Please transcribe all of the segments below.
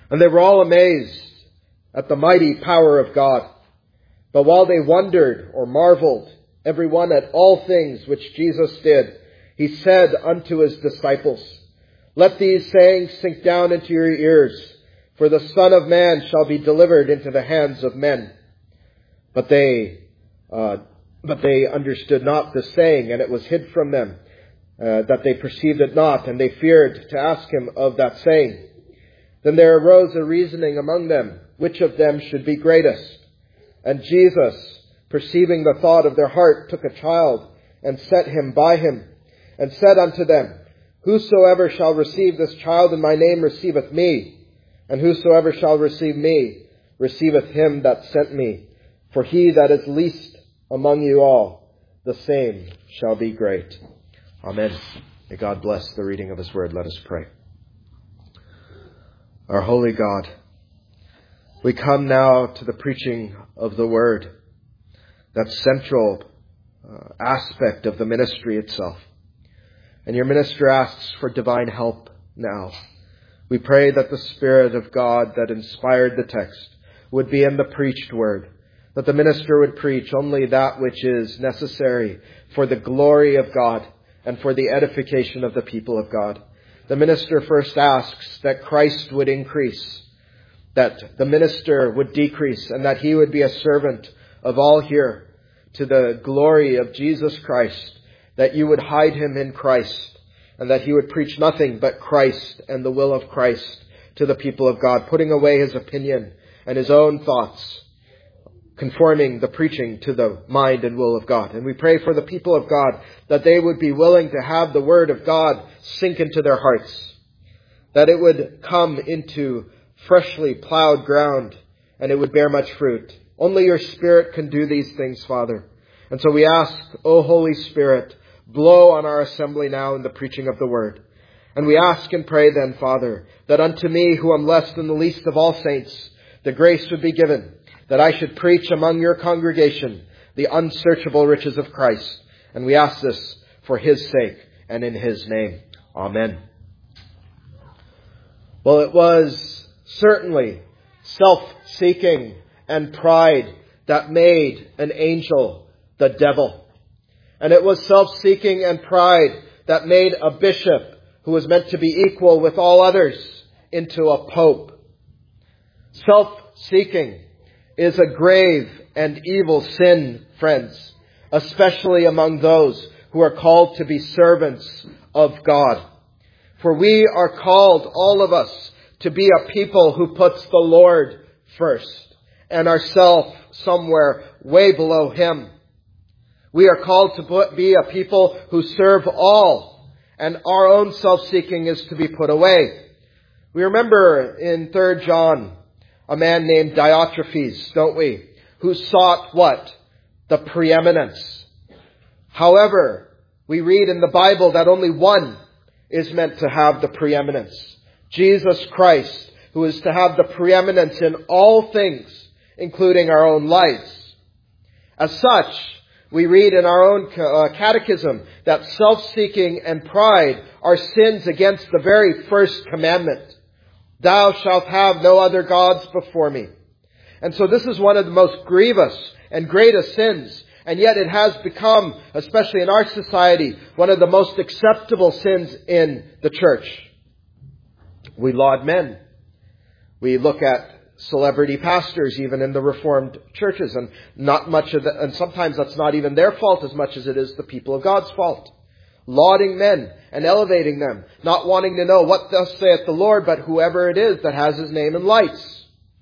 And they were all amazed at the mighty power of God. But while they wondered or marveled, every one at all things which Jesus did, he said unto his disciples, Let these sayings sink down into your ears, for the Son of Man shall be delivered into the hands of men. But they understood not the saying, and it was hid from them, that they perceived it not, and they feared to ask him of that saying. Then there arose a reasoning among them, which of them should be greatest. And Jesus, perceiving the thought of their heart, took a child, and set him by him, and said unto them, Whosoever shall receive this child in my name receiveth me, and whosoever shall receive me receiveth him that sent me. For he that is least among you all, the same shall be great. Amen. May God bless the reading of his word. Let us pray. Our holy God, we come now to the preaching of the word, that central aspect of the ministry itself. And your minister asks for divine help now. We pray that the Spirit of God that inspired the text would be in the preached word, that the minister would preach only that which is necessary for the glory of God and for the edification of the people of God. The minister first asks that Christ would increase, that the minister would decrease, and that he would be a servant of all here to the glory of Jesus Christ, that you would hide him in Christ, and that he would preach nothing but Christ and the will of Christ to the people of God, putting away his opinion and his own thoughts, conforming the preaching to the mind and will of God. And we pray for the people of God that they would be willing to have the word of God sink into their hearts, that it would come into freshly plowed ground and it would bear much fruit. Only your Spirit can do these things, Father. And so we ask, O Holy Spirit, blow on our assembly now in the preaching of the word. And we ask and pray then, Father, that unto me, who am less than the least of all saints, the grace would be given, that I should preach among your congregation the unsearchable riches of Christ. And we ask this for his sake and in his name. Amen. Well, it was certainly self-seeking and pride that made an angel the devil. And it was self-seeking and pride that made a bishop who was meant to be equal with all others into a pope. Self-seeking is a grave and evil sin, friends, especially among those who are called to be servants of God. For we are called, all of us, to be a people who puts the Lord first and ourselves somewhere way below him. We are called to be a people who serve all, and our own self-seeking is to be put away. We remember in 3 John a man named Diotrephes, don't we? Who sought what? The preeminence. However, we read in the Bible that only one is meant to have the preeminence. Jesus Christ, who is to have the preeminence in all things, including our own lives. As such, we read in our own catechism that self-seeking and pride are sins against the very first commandment. Thou shalt have no other gods before me. And so this is one of the most grievous and greatest sins. And yet it has become, especially in our society, one of the most acceptable sins in the church. We laud men. We look at celebrity pastors, even in the Reformed churches, and not much of and sometimes that's not even their fault as much as it is the people of God's fault. Lauding men and elevating them, not wanting to know what thus saith the Lord, but whoever it is that has his name in lights.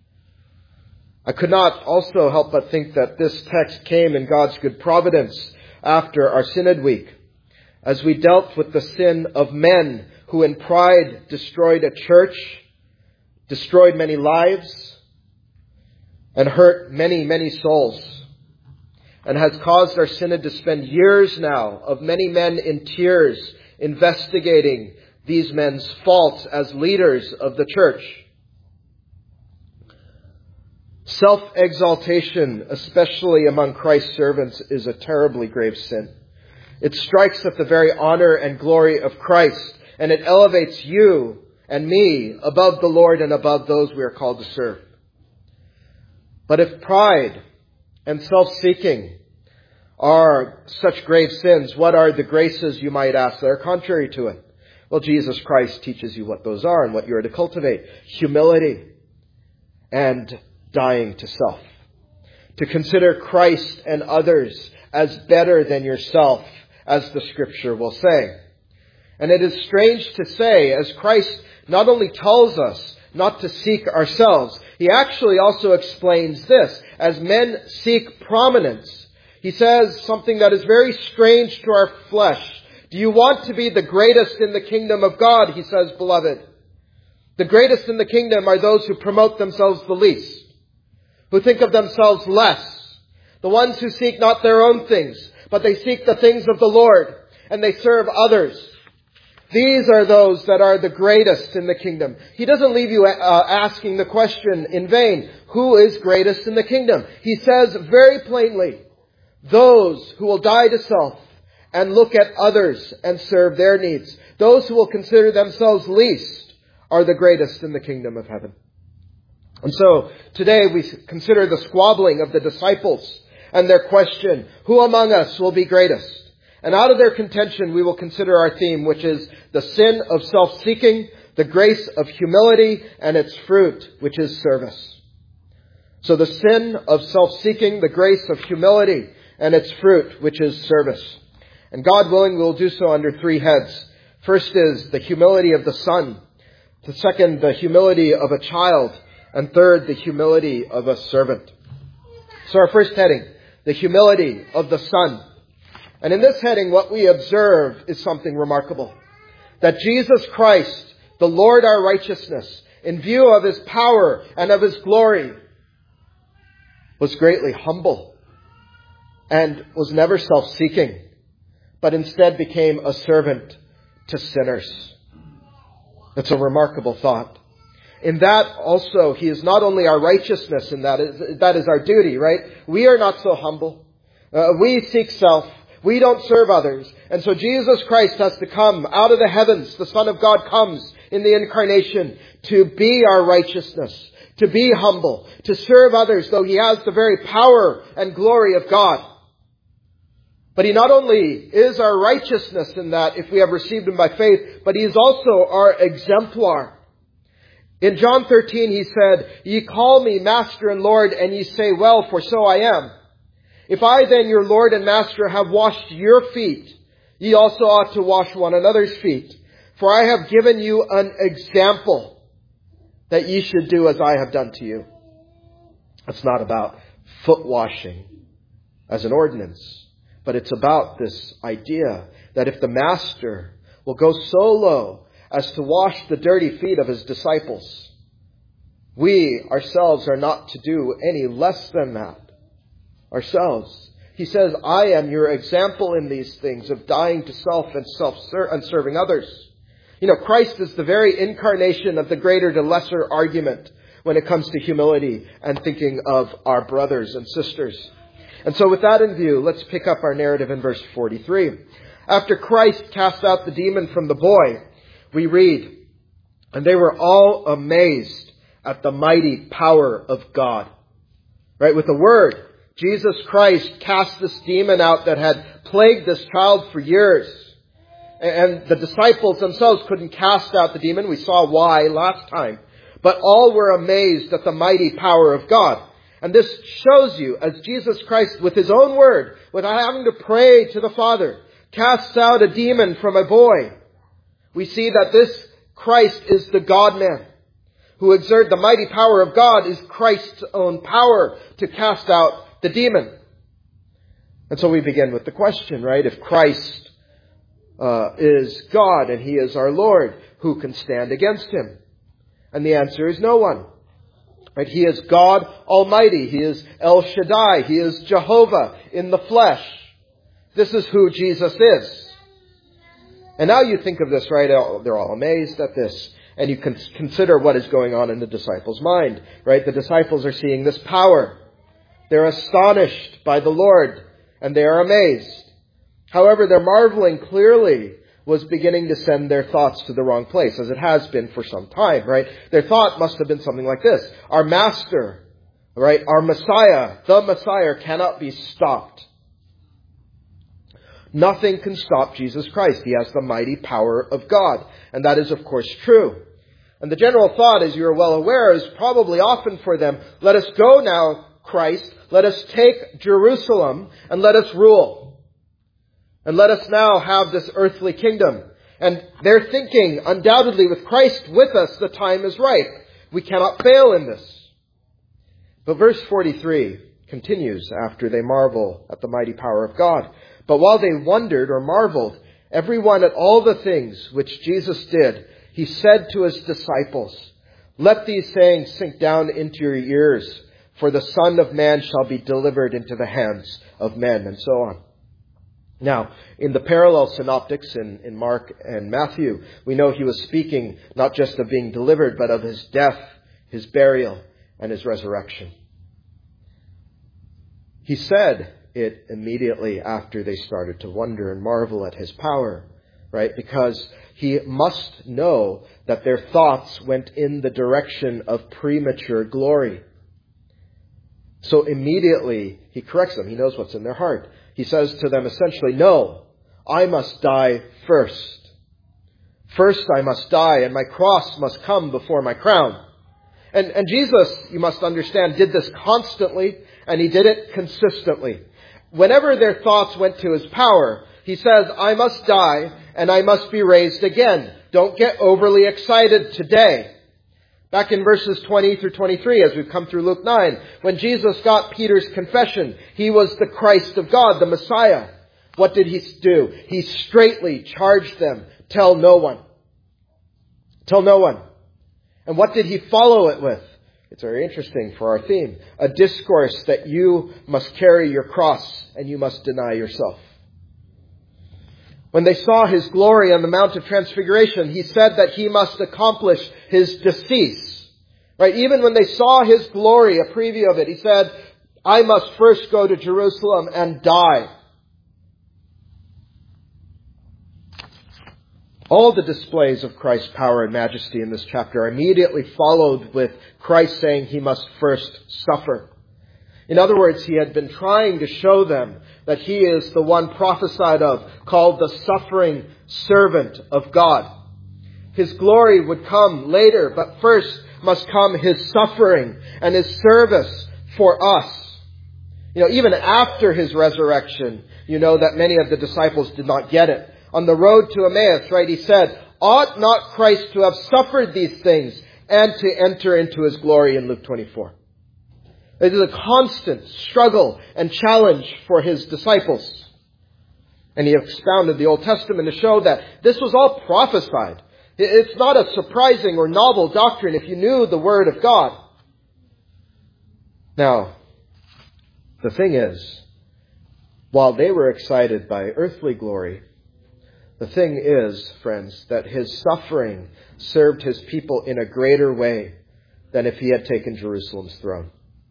I could not also help but think that this text came in God's good providence after our Synod Week, as we dealt with the sin of men who in pride destroyed a church, destroyed many lives, and hurt many, many souls, and has caused our Synod to spend years now of many men in tears investigating these men's faults as leaders of the church. Self-exaltation, especially among Christ's servants, is a terribly grave sin. It strikes at the very honor and glory of Christ, and it elevates you and me above the Lord and above those we are called to serve. But if pride and self-seeking are such grave sins, what are the graces, you might ask, that are contrary to it? Well, Jesus Christ teaches you what those are and what you are to cultivate. Humility and dying to self. To consider Christ and others as better than yourself, as the Scripture will say. And it is strange to say, as Christ not only tells us not to seek ourselves, He actually also explains this. As men seek prominence, He says something that is very strange to our flesh. Do you want to be the greatest in the kingdom of God? He says, beloved. The greatest in the kingdom are those who promote themselves the least, who think of themselves less, the ones who seek not their own things, but they seek the things of the Lord, and they serve others. These are those that are the greatest in the kingdom. He doesn't leave you asking the question in vain, who is greatest in the kingdom? He says very plainly, those who will die to self and look at others and serve their needs. Those who will consider themselves least are the greatest in the kingdom of heaven. And so today we consider the squabbling of the disciples and their question, who among us will be greatest? And out of their contention, we will consider our theme, which is the sin of self-seeking, the grace of humility, and its fruit, which is service. So the sin of self-seeking, the grace of humility, and its fruit, which is service. And God willing, we will do so under three heads. First is the humility of the son. The second, the humility of a child. And third, the humility of a servant. So our first heading, the humility of the son. And in this heading, what we observe is something remarkable. That Jesus Christ, the Lord our righteousness, in view of His power and of His glory, was greatly humble and was never self-seeking, but instead became a servant to sinners. That's a remarkable thought. In that also, He is not only our righteousness, and that is our duty, right? We are not so humble. We seek self. We don't serve others. And so Jesus Christ has to come out of the heavens. The Son of God comes in the incarnation to be our righteousness, to be humble, to serve others, though He has the very power and glory of God. But He not only is our righteousness in that, if we have received Him by faith, but He is also our exemplar. In John 13 He said, "Ye call me Master and Lord, and ye say, well, for so I am. If I then, your Lord and Master, have washed your feet, ye also ought to wash one another's feet. For I have given you an example that ye should do as I have done to you." It's not about foot washing as an ordinance, but it's about this idea that if the Master will go so low as to wash the dirty feet of His disciples, we ourselves are not to do any less than that ourselves. He says, I am your example in these things of dying to self and serving others. You know, Christ is the very incarnation of the greater to lesser argument when it comes to humility and thinking of our brothers and sisters. And so with that in view, let's pick up our narrative in verse 43. After Christ cast out the demon from the boy, we read, "And they were all amazed at the mighty power of God." Right? With the word, Jesus Christ cast this demon out that had plagued this child for years. And the disciples themselves couldn't cast out the demon. We saw why last time. But all were amazed at the mighty power of God. And this shows you, as Jesus Christ, with His own word, without having to pray to the Father, casts out a demon from a boy, we see that this Christ is the God-man who exerted the mighty power of God, is Christ's own power to cast out the demon. And so we begin with the question, right? If Christ is God and He is our Lord, who can stand against Him? And the answer is no one. Right? He is God Almighty. He is El Shaddai. He is Jehovah in the flesh. This is who Jesus is. And now you think of this, right? They're all amazed at this. And you can consider what is going on in the disciples' mind, right? The disciples are seeing this power. They're astonished by the Lord, and they are amazed. However, they're marveling clearly was beginning to send their thoughts to the wrong place, as it has been for some time, right? Their thought must have been something like this. Our Master, right? Our Messiah, the Messiah, cannot be stopped. Nothing can stop Jesus Christ. He has the mighty power of God. And that is, of course, true. And the general thought, as you are well aware, is probably often for them, let us go now, Christ, let us take Jerusalem and let us rule. And let us now have this earthly kingdom. And they're thinking, undoubtedly, with Christ with us, the time is right. We cannot fail in this. But verse 43 continues after they marvel at the mighty power of God. But while they wondered or marveled, everyone at all the things which Jesus did, he said to his disciples, let these sayings sink down into your ears, for the Son of Man shall be delivered into the hands of men, and so on. Now, in the parallel synoptics in Mark and Matthew, we know he was speaking not just of being delivered, but of his death, his burial, and his resurrection. He said it immediately after they started to wonder and marvel at his power, right? Because he must know that their thoughts went in the direction of premature glory. So immediately he corrects them. He knows what's in their heart. He says to them essentially, no, I must die first. First I must die, and my cross must come before my crown. And Jesus, you must understand, did this constantly, and he did it consistently. Whenever their thoughts went to his power, he says, I must die, and I must be raised again. Don't get overly excited today. Back in verses 20 through 23, as we've come through Luke 9, when Jesus got Peter's confession, he was the Christ of God, the Messiah. What did he do? He straightly charged them, tell no one. Tell no one. And what did he follow it with? It's very interesting for our theme. A discourse that you must carry your cross and you must deny yourself. When they saw his glory on the Mount of Transfiguration, he said that he must accomplish his decease. Right? Even when they saw his glory, a preview of it, he said, I must first go to Jerusalem and die. All the displays of Christ's power and majesty in this chapter are immediately followed with Christ saying he must first suffer. In other words, he had been trying to show them that he is the one prophesied of, called the suffering servant of God. His glory would come later, but first must come his suffering and his service for us. Even after his resurrection, that many of the disciples did not get it. On the road to Emmaus, right, he said, ought not Christ to have suffered these things and to enter into his glory in Luke 24? It is a constant struggle and challenge for his disciples. And he expounded the Old Testament to show that this was all prophesied. It's not a surprising or novel doctrine if you knew the Word of God. Now, the thing is, while they were excited by earthly glory, the thing is, friends, that his suffering served his people in a greater way than if he had taken Jerusalem's throne.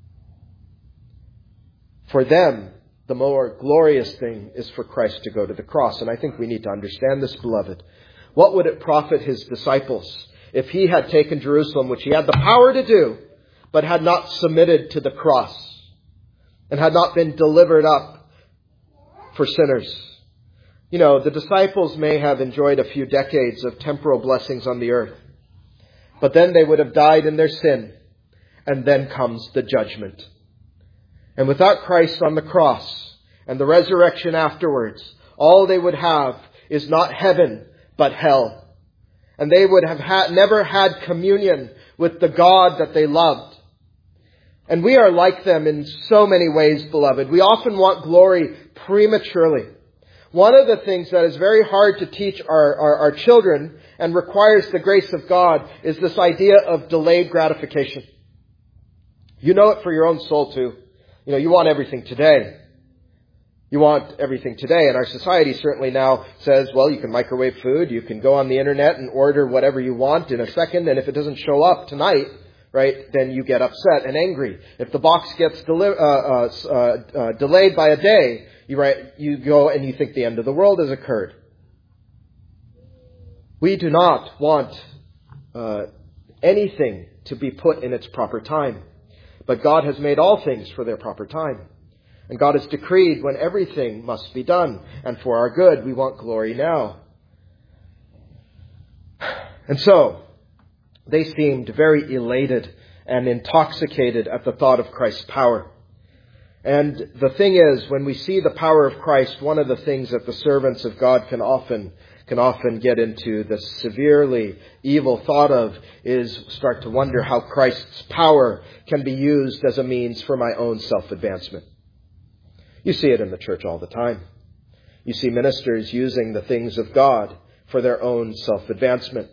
For them, the more glorious thing is for Christ to go to the cross. And I think we need to understand this, beloved. What would it profit his disciples if he had taken Jerusalem, which he had the power to do, but had not submitted to the cross and had not been delivered up for sinners? The disciples may have enjoyed a few decades of temporal blessings on the earth, but then they would have died in their sin, and then comes the judgment. And without Christ on the cross and the resurrection afterwards, all they would have is not heaven, but hell. And they would have never had communion with the God that they loved. And we are like them in so many ways, beloved. We often want glory prematurely. One of the things that is very hard to teach our children and requires the grace of God is this idea of delayed gratification. You know it for your own soul too. You want everything today. You want everything today. And our society certainly now says, well, you can microwave food. You can go on the internet and order whatever you want in a second. And if it doesn't show up tonight, right, then you get upset and angry. If the box gets delayed by a day, you go and you think the end of the world has occurred. We do not want anything to be put in its proper time. But God has made all things for their proper time. And God has decreed when everything must be done. And for our good, we want glory now. And so, they seemed very elated and intoxicated at the thought of Christ's power. And the thing is, when we see the power of Christ, one of the things that the servants of God can often get into the severely evil thought of is start to wonder how Christ's power can be used as a means for my own self-advancement. You see it in the church all the time. You see ministers using the things of God for their own self-advancement.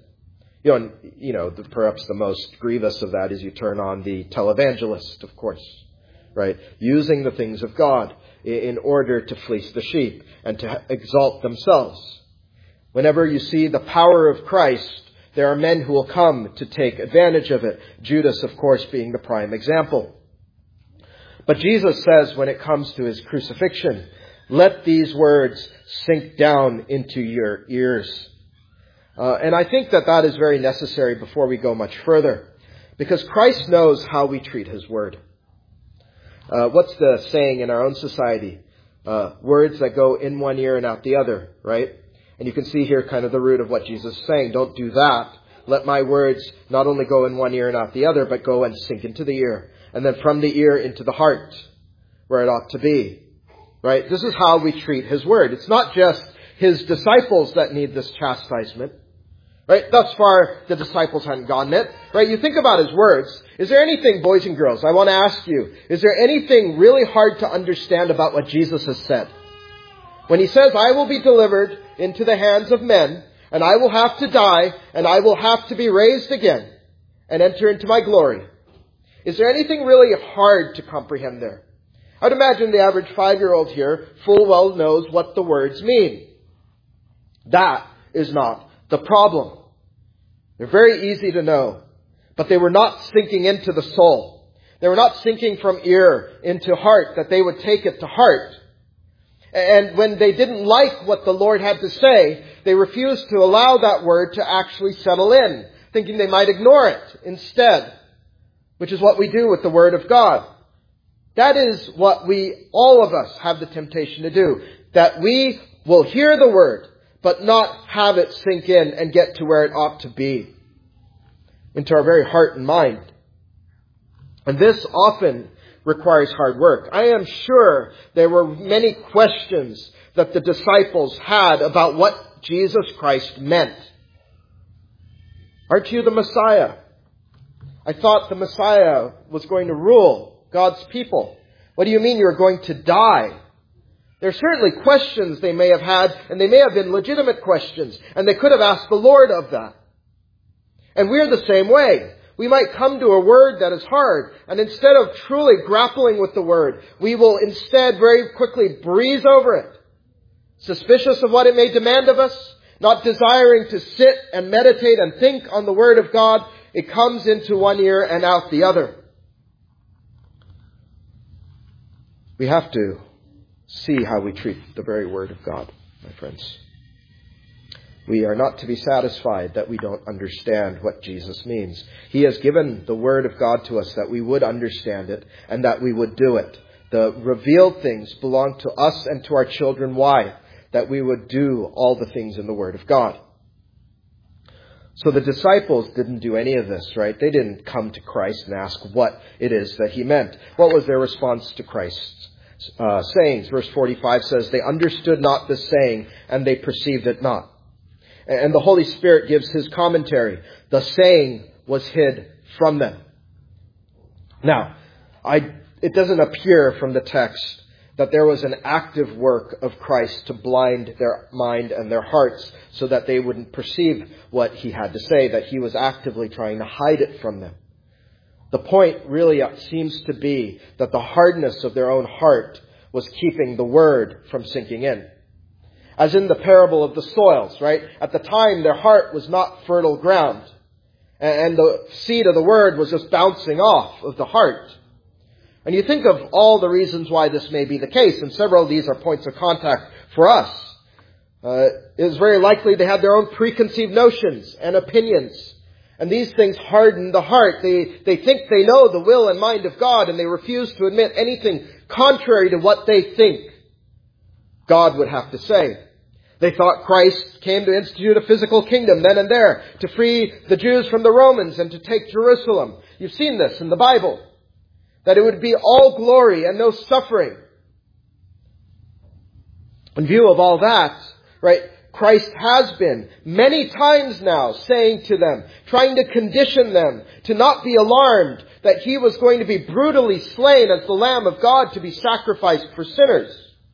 Perhaps the most grievous of that is you turn on the televangelist, of course, right? Using the things of God in order to fleece the sheep and to exalt themselves. Whenever you see the power of Christ, there are men who will come to take advantage of it. Judas, of course, being the prime example. But Jesus says when it comes to his crucifixion, let these words sink down into your ears. And I think that is very necessary before we go much further. Because Christ knows how we treat his word. What's the saying in our own society? Words that go in one ear and out the other, right? And you can see here kind of the root of what Jesus is saying. Don't do that. Let my words not only go in one ear and out the other, but go and sink into the ear. And then from the ear into the heart, where it ought to be. Right? This is how we treat his word. It's not just his disciples that need this chastisement. Right? Thus far, the disciples hadn't gotten it. Right? You think about his words. Is there anything, boys and girls, I want to ask you, is there anything really hard to understand about what Jesus has said? When he says, I will be delivered into the hands of men, and I will have to die, and I will have to be raised again, and enter into my glory. Is there anything really hard to comprehend there? I would imagine the average 5-year-old here full well knows what the words mean. That is not the problem. They're very easy to know, but they were not sinking into the soul. They were not sinking from ear into heart, that they would take it to heart. And when they didn't like what the Lord had to say, they refused to allow that word to actually settle in, thinking they might ignore it instead, which is what we do with the Word of God. That is what all of us have the temptation to do, that we will hear the Word, but not have it sink in and get to where it ought to be, into our very heart and mind. And this often requires hard work. I am sure there were many questions that the disciples had about what Jesus Christ meant. Aren't you the Messiah? I thought the Messiah was going to rule God's people. What do you mean you're going to die? There are certainly questions they may have had, and they may have been legitimate questions, and they could have asked the Lord of that. And we're the same way. We might come to a word that is hard, and instead of truly grappling with the word, we will instead very quickly breeze over it, suspicious of what it may demand of us, not desiring to sit and meditate and think on the word of God. It comes into one ear and out the other. We have to see how we treat the very word of God, my friends. We are not to be satisfied that we don't understand what Jesus means. He has given the Word of God to us that we would understand it and that we would do it. The revealed things belong to us and to our children. Why? That we would do all the things in the Word of God. So the disciples didn't do any of this, right? They didn't come to Christ and ask what it is that he meant. What was their response to Christ's sayings? Verse 45 says, they understood not this saying, and they perceived it not. And the Holy Spirit gives his commentary. The saying was hid from them. Now, it doesn't appear from the text that there was an active work of Christ to blind their mind and their hearts so that they wouldn't perceive what he had to say, that he was actively trying to hide it from them. The point really seems to be that the hardness of their own heart was keeping the word from sinking in. As in the parable of the soils, right? At the time, their heart was not fertile ground. And the seed of the word was just bouncing off of the heart. And you think of all the reasons why this may be the case, and several of these are points of contact for us. It is very likely they had their own preconceived notions and opinions. And these things harden the heart. They think they know the will and mind of God, and they refuse to admit anything contrary to what they think God would have to say. They thought Christ came to institute a physical kingdom then and there, to free the Jews from the Romans and to take Jerusalem. You've seen this in the Bible, that it would be all glory and no suffering. In view of all that, right, Christ has been many times now saying to them, trying to condition them to not be alarmed that He was going to be brutally slain as the Lamb of God to be sacrificed for sinners.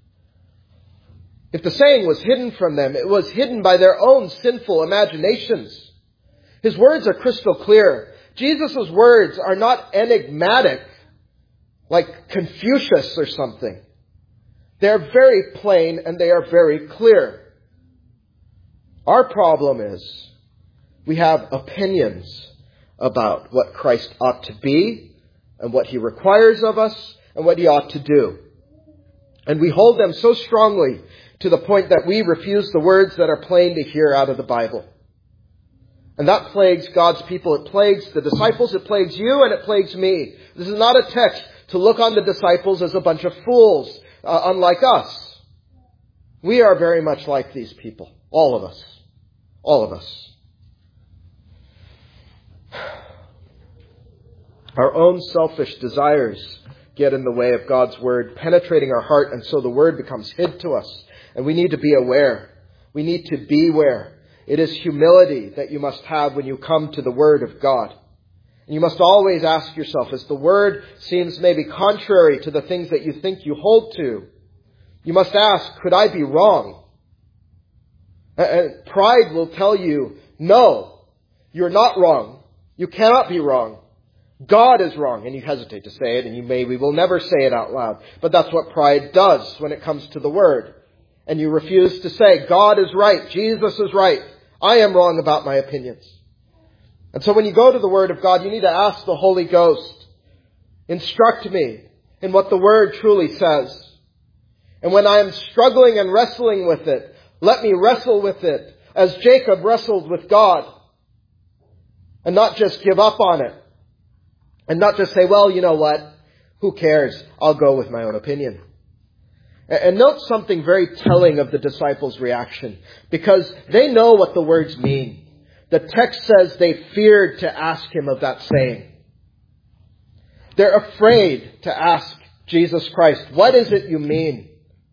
If the saying was hidden from them, it was hidden by their own sinful imaginations. His words are crystal clear. Jesus' words are not enigmatic, like Confucius or something. They're very plain and they are very clear. Our problem is we have opinions about what Christ ought to be and what He requires of us and what He ought to do. And we hold them so strongly to the point that we refuse the words that are plain to hear out of the Bible. And that plagues God's people. It plagues the disciples, it plagues you, and it plagues me. This is not a text to look on the disciples as a bunch of fools, unlike us. We are very much like these people. All of us. All of us. Our own selfish desires get in the way of God's Word, penetrating our heart, and so the Word becomes hid to us. And we need to be aware. We need to beware. It is humility that you must have when you come to the Word of God. And you must always ask yourself, as the Word seems maybe contrary to the things that you think you hold to, you must ask, could I be wrong? And pride will tell you, no, you're not wrong. You cannot be wrong. God is wrong. And you hesitate to say it, and we will never say it out loud. But that's what pride does when it comes to the Word. And you refuse to say, God is right, Jesus is right, I am wrong about my opinions. And so when you go to the Word of God, you need to ask the Holy Ghost, instruct me in what the Word truly says. And when I am struggling and wrestling with it, let me wrestle with it as Jacob wrestled with God. And not just give up on it. And not just say, well, you know what? Who cares? I'll go with my own opinion. And note something very telling of the disciples' reaction. Because they know what the words mean. The text says they feared to ask Him of that saying. They're afraid to ask Jesus Christ, what is it you mean?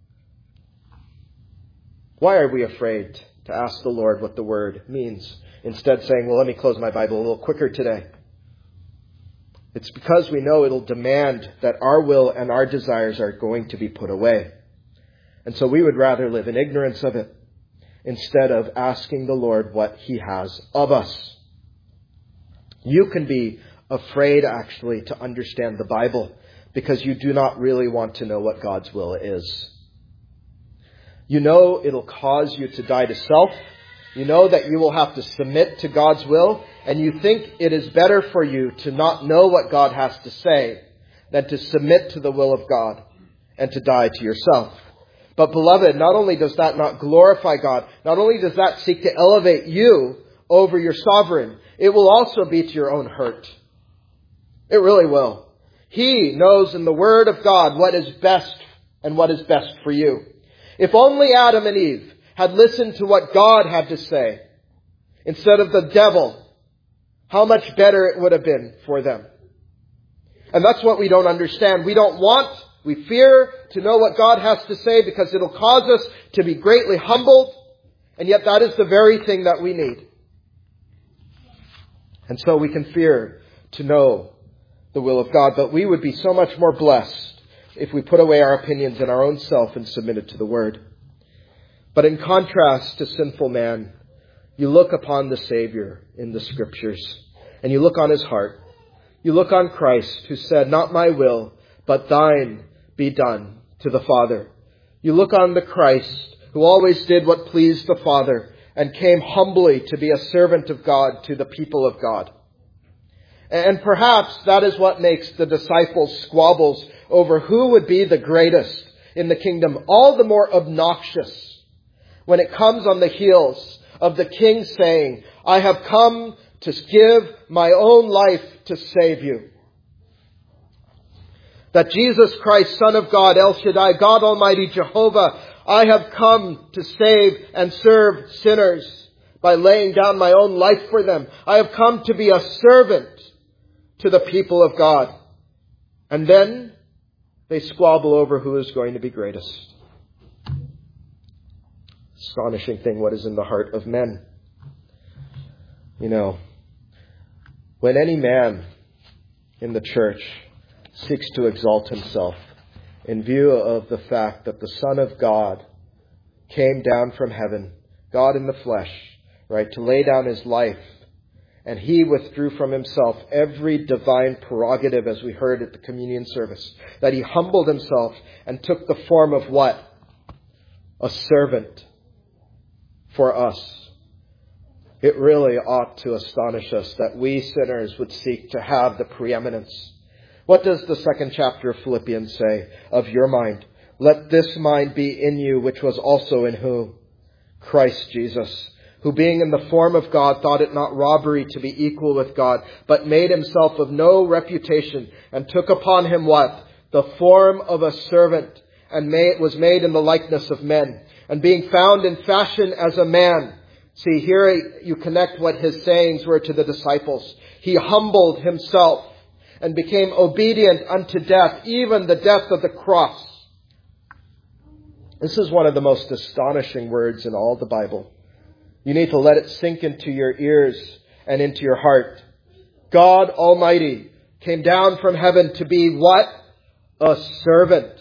Why are we afraid to ask the Lord what the Word means? Instead saying, well, let me close my Bible a little quicker today. It's because we know it'll demand that our will and our desires are going to be put away. And so we would rather live in ignorance of it instead of asking the Lord what He has of us. You can be afraid actually to understand the Bible because you do not really want to know what God's will is. You know it'll cause you to die to self. You know that you will have to submit to God's will, and you think it is better for you to not know what God has to say than to submit to the will of God and to die to yourself. But beloved, not only does that not glorify God, not only does that seek to elevate you over your sovereign, it will also be to your own hurt. It really will. He knows in the Word of God what is best and what is best for you. If only Adam and Eve had listened to what God had to say instead of the devil, how much better it would have been for them. And that's what we don't understand. We fear to know what God has to say because it'll cause us to be greatly humbled. And yet that is the very thing that we need. And so we can fear to know the will of God. But we would be so much more blessed if we put away our opinions in our own self and submitted to the Word. But in contrast to sinful man, you look upon the Savior in the Scriptures, and you look on His heart. You look on Christ, who said, not my will, but thine be done, to the Father. You look on the Christ, who always did what pleased the Father, and came humbly to be a servant of God to the people of God. And perhaps that is what makes the disciples' squabbles over who would be the greatest in the kingdom all the more obnoxious. when it comes on the heels of the King saying, I have come to give my own life to save you. That Jesus Christ, Son of God, El Shaddai, God Almighty, Jehovah, I have come to save and serve sinners by laying down my own life for them. I have come to be a servant to the people of God. And then they squabble over who is going to be greatest. Astonishing thing, what is in the heart of men. You know, when any man in the church seeks to exalt himself in view of the fact that the Son of God came down from heaven, God in the flesh, right, to lay down his life, and he withdrew from himself every divine prerogative, as we heard at the communion service, that he humbled himself and took the form of what? A servant for us. It really ought to astonish us that we sinners would seek to have the preeminence. What does the second chapter of Philippians say of your mind? Let this mind be in you, which was also in who? Christ Jesus, who being in the form of God thought it not robbery to be equal with God, but made himself of no reputation, and took upon him what? The form of a servant, and was made in the likeness of men. And being found in fashion as a man. See, here you connect what his sayings were to the disciples. He humbled himself and became obedient unto death, even the death of the cross. This is one of the most astonishing words in all the Bible. You need to let it sink into your ears and into your heart. God Almighty came down from heaven to be what? A servant.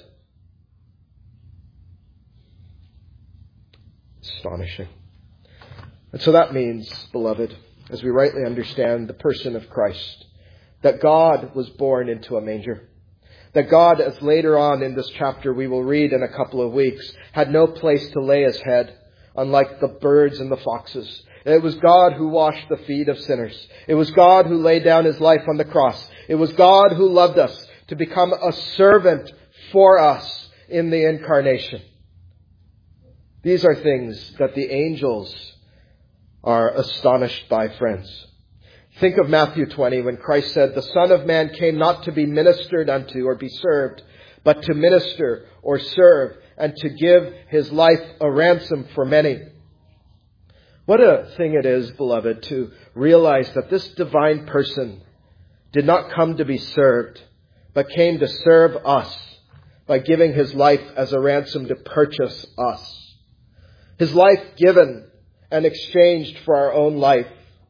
Astonishing. And so that means, beloved, as we rightly understand the person of Christ, that God was born into a manger. That God, as later on in this chapter we will read in a couple of weeks, had no place to lay his head, unlike the birds and the foxes. It was God who washed the feet of sinners. It was God who laid down his life on the cross. It was God who loved us to become a servant for us in the incarnation. These are things that the angels are astonished by, friends. Think of Matthew 20 when Christ said, the Son of Man came not to be ministered unto or be served, but to minister or serve and to give his life a ransom for many. What a thing it is, beloved, to realize that this divine person did not come to be served, but came to serve us by giving his life as a ransom to purchase us. His life given and exchanged for our own life.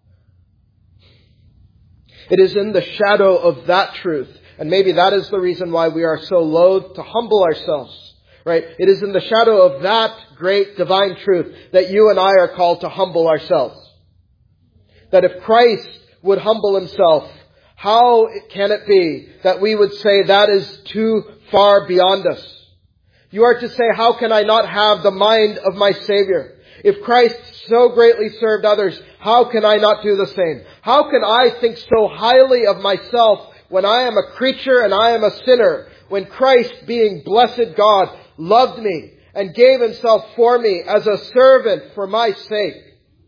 It is in the shadow of that truth, and maybe that is the reason why we are so loath to humble ourselves, right? It is in the shadow of that great divine truth that you and I are called to humble ourselves. That if Christ would humble himself, how can it be that we would say that is too far beyond us? You are to say, how can I not have the mind of my Savior? If Christ so greatly served others, how can I not do the same? How can I think so highly of myself when I am a creature and I am a sinner, when Christ, being blessed God, loved me and gave himself for me as a servant for my sake?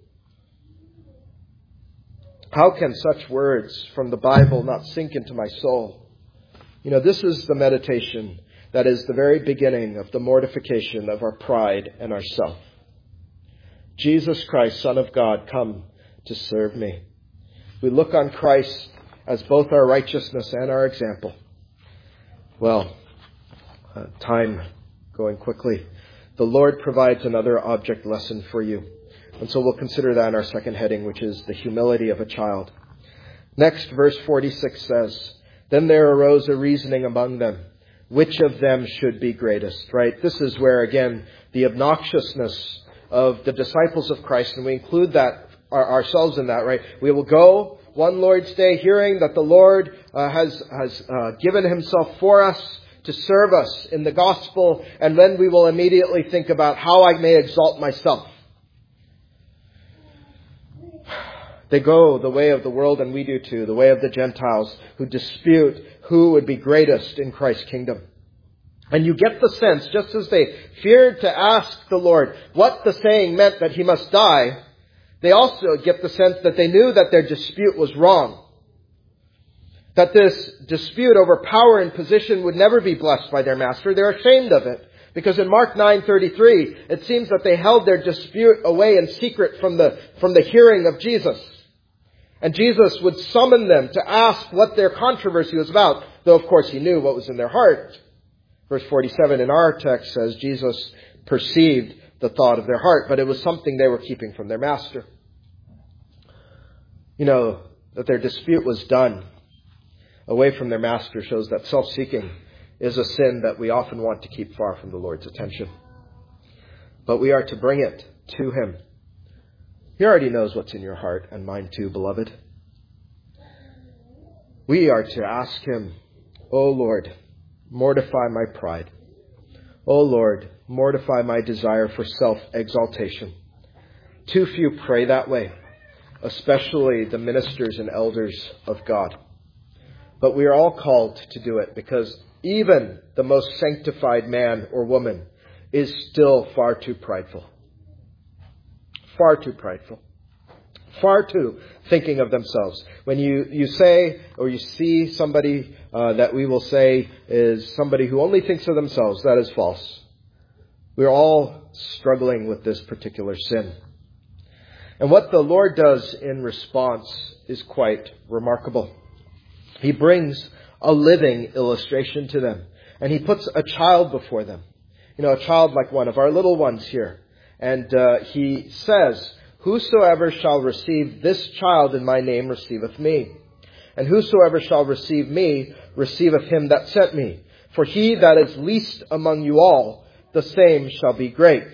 How can such words from the Bible not sink into my soul? You know, this is the meditation that is the very beginning of the mortification of our pride and our self. Jesus Christ, Son of God, come to serve me. We look on Christ as both our righteousness and our example. Well, time going quickly. The Lord provides another object lesson for you. And so we'll consider that in our second heading, which is the humility of a child. Next, verse 46 says, Then there arose a reasoning among them, which of them should be greatest, right? This is where, again, the obnoxiousness of the disciples of Christ, and we include that ourselves in that, right? We will go one Lord's Day hearing that the Lord has given himself for us to serve us in the gospel, and then we will immediately think about how I may exalt myself. They go the way of the world, and we do too, the way of the Gentiles who dispute who would be greatest in Christ's kingdom. And you get the sense, just as they feared to ask the Lord what the saying meant that he must die, they also get the sense that they knew that their dispute was wrong. That this dispute over power and position would never be blessed by their master. They're ashamed of it. Because in Mark 9:33, it seems that they held their dispute away in secret from the hearing of Jesus. And Jesus would summon them to ask what their controversy was about, though of course he knew what was in their heart. Verse 47 in our text says Jesus perceived the thought of their heart, but it was something they were keeping from their master. You know, that their dispute was done away from their master shows that self-seeking is a sin that we often want to keep far from the Lord's attention. But we are to bring it to him. He already knows what's in your heart, and mine too, beloved. We are to ask him, "O Lord, mortify my pride. O Lord, mortify my desire for self-exaltation." Too few pray that way, especially the ministers and elders of God. But we are all called to do it, because even the most sanctified man or woman is still far too prideful. Far too prideful. Far too thinking of themselves. When you say or you see somebody that we will say is somebody who only thinks of themselves, that is false. We're all struggling with this particular sin. And what the Lord does in response is quite remarkable. He brings a living illustration to them. And he puts a child before them. You know, a child like one of our little ones here. And he says, "Whosoever shall receive this child in my name receiveth me. And whosoever shall receive me receiveth him that sent me. For he that is least among you all, the same shall be great."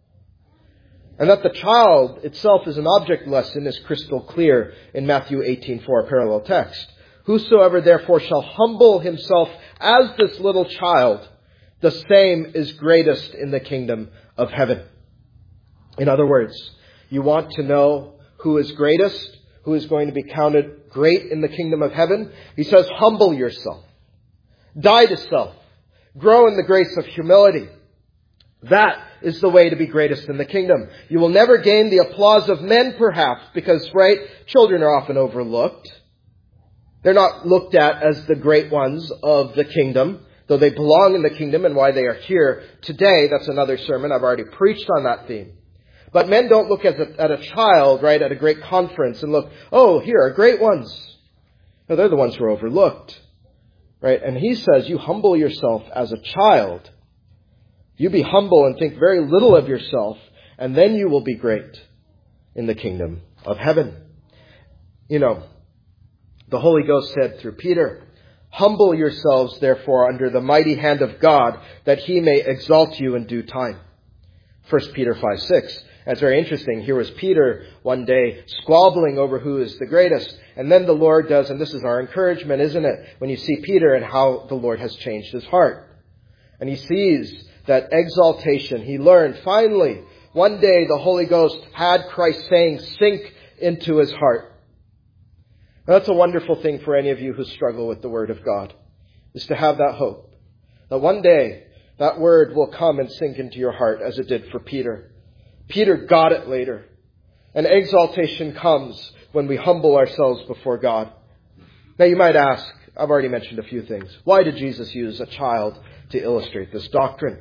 And that the child itself is an object lesson is crystal clear in Matthew 18:4, parallel text. "Whosoever therefore shall humble himself as this little child, the same is greatest in the kingdom of heaven." In other words, you want to know who is greatest, who is going to be counted great in the kingdom of heaven? He says, humble yourself. Die to self. Grow in the grace of humility. That is the way to be greatest in the kingdom. You will never gain the applause of men, perhaps, because, right, children are often overlooked. They're not looked at as the great ones of the kingdom, though they belong in the kingdom and why they are here today. That's another sermon. I've already preached on that theme. But men don't look at a child, right, at a great conference and look, "Oh, here are great ones." No, they're the ones who are overlooked, right? And he says, you humble yourself as a child. You be humble and think very little of yourself, and then you will be great in the kingdom of heaven. You know, the Holy Ghost said through Peter, "Humble yourselves, therefore, under the mighty hand of God, that he may exalt you in due time." 1 Peter 5:6. That's very interesting. Here was Peter one day squabbling over who is the greatest. And then the Lord does, and this is our encouragement, isn't it? When you see Peter and how the Lord has changed his heart. And he sees that exaltation. He learned finally, one day the Holy Ghost had Christ's saying sink into his heart. Now, that's a wonderful thing for any of you who struggle with the Word of God, is to have that hope. That one day, that Word will come and sink into your heart as it did for Peter. Peter got it later. And exaltation comes when we humble ourselves before God. Now you might ask, I've already mentioned a few things. Why did Jesus use a child to illustrate this doctrine?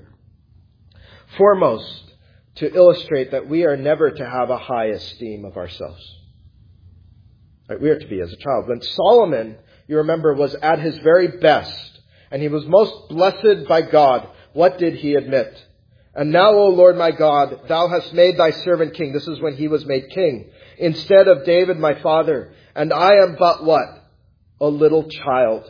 Foremost, to illustrate that we are never to have a high esteem of ourselves. Right? We are to be as a child. When Solomon, you remember, was at his very best, and he was most blessed by God, what did he admit? "And now, O Lord my God, thou hast made thy servant king." This is when he was made king. "Instead of David my father, and I am but" what? "A little child.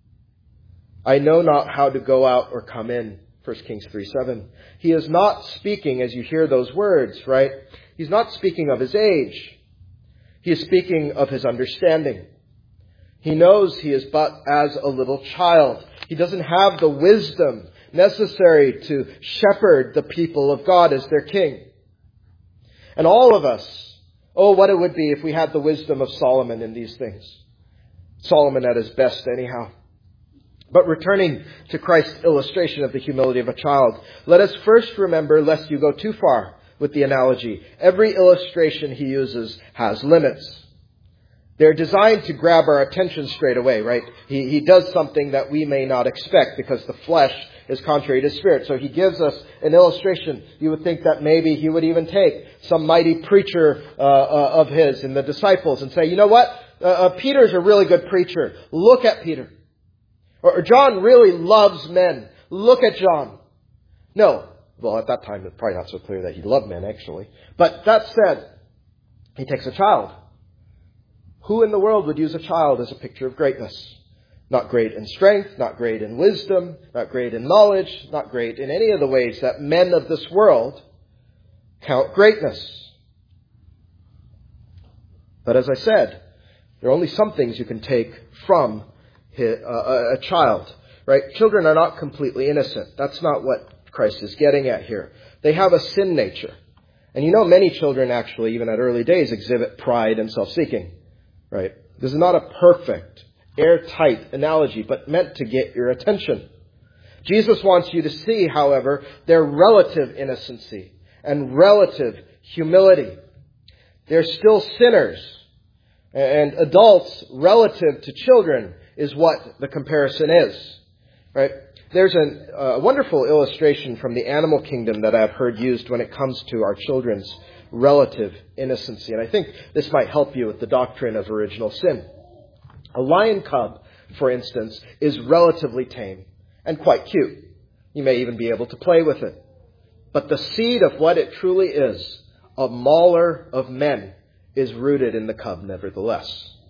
I know not how to go out or come in." 1 Kings 3:7. He is not speaking, as you hear those words, right? He's not speaking of his age. He is speaking of his understanding. He knows he is but as a little child. He doesn't have the wisdom necessary to shepherd the people of God as their king. And all of us, oh, what it would be if we had the wisdom of Solomon in these things. Solomon at his best anyhow. But returning to Christ's illustration of the humility of a child, let us first remember, lest you go too far with the analogy, every illustration he uses has limits. They're designed to grab our attention straight away, right? He does something that we may not expect because the flesh is contrary to spirit. So he gives us an illustration. You would think that maybe he would even take some mighty preacher of his and the disciples and say, you know what? Peter's a really good preacher. Look at Peter. Or John really loves men. Look at John. No. Well, at that time, it's probably not so clear that he loved men, actually. But that said, he takes a child. Who in the world would use a child as a picture of greatness? Not great in strength, not great in wisdom, not great in knowledge, not great in any of the ways that men of this world count greatness. But as I said, there are only some things you can take from a child, right? Children are not completely innocent. That's not what Christ is getting at here. They have a sin nature. And you know, many children actually, even at early days, exhibit pride and self-seeking. Right? This is not a perfect, airtight analogy, but meant to get your attention. Jesus wants you to see, however, their relative innocency and relative humility. They're still sinners. And adults relative to children is what the comparison is. Right? There's a wonderful illustration from the animal kingdom that I've heard used when it comes to our children's relative innocency. And I think this might help you with the doctrine of original sin. A lion cub, for instance, is relatively tame and quite cute. You may even be able to play with it. But the seed of what it truly is, a mauler of men, is rooted in the cub nevertheless.